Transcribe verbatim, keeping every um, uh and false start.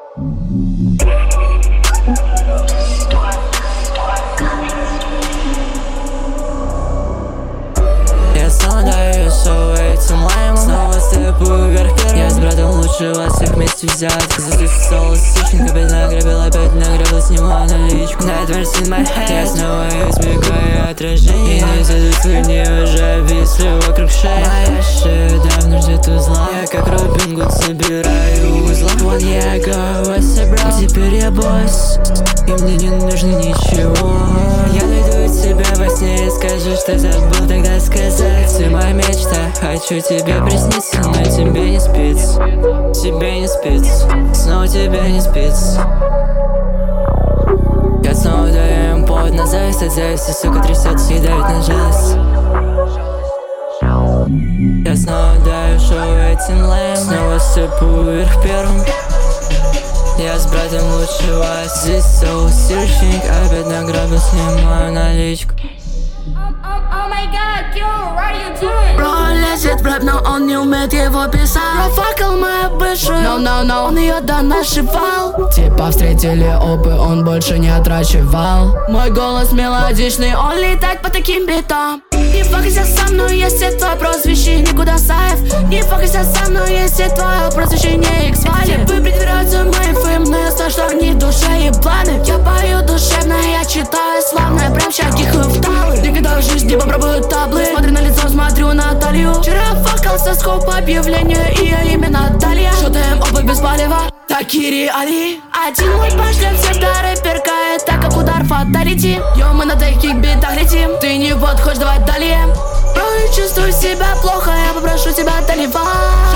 Я снова даю шоу этим лаймом, снова степую вверх первым. Я с братом лучше вас всех вместе взят. Засосал источник, опять нагребил, опять нагребил, снимаю наличку. Nightmares in my head. Я снова избегаю отражений, и не зайдут свои дни, уже обвисли вокруг шеи. Моя шея давно ждет узла, я как Робин Гуд собираю узла. Вон я go, собрал, теперь я босс, и мне не нужно ничего. Я найду тебя во сне и скажу, что забыл тогда сказать. Ты моя мечта, хочу тебе присниться, но тебе не спится, тебе не спится, снова тебе не спится. Я снова даю им повод на зависть, от зависти, сука, трясется и давит на жалость. Я снова даю шоу этим лэм, снова степую вверх первым. Я с братом лучше вас, здесь soul searching, опять награбил, снимаю наличку. Бро лезет в рэп, но он не умеет его писать. Профакал мою бывшую, no, no, no, он ее донашивал. Типа встретили опы, он больше не отрачивал. Мой голос мелодичный, он летает по таким битам. Не фокуйся со мной, если твой прозвище не Кудасаев. Не фокуйся со мной, если твое прозвище не Икс-Вали. Вы притворяются моим фэм, но я знаю, что огни души и планы. Я пою душевно, я читаю славное, прям ща гихаю в талы. Никогда в жизни попробую таблы, смотрю на лицо, смотрю на талию. Вчера факал со скоп объявления, и я имя Наталья. Шутаем оба без палева, такие реалии. Один мой пошлем всегда рэперка, это как удар фаталити. Йо, мы на таких битах летим, ты не вот, хочешь давай далее. Бро, чувствую себя плохо, я попрошу тебя доливать.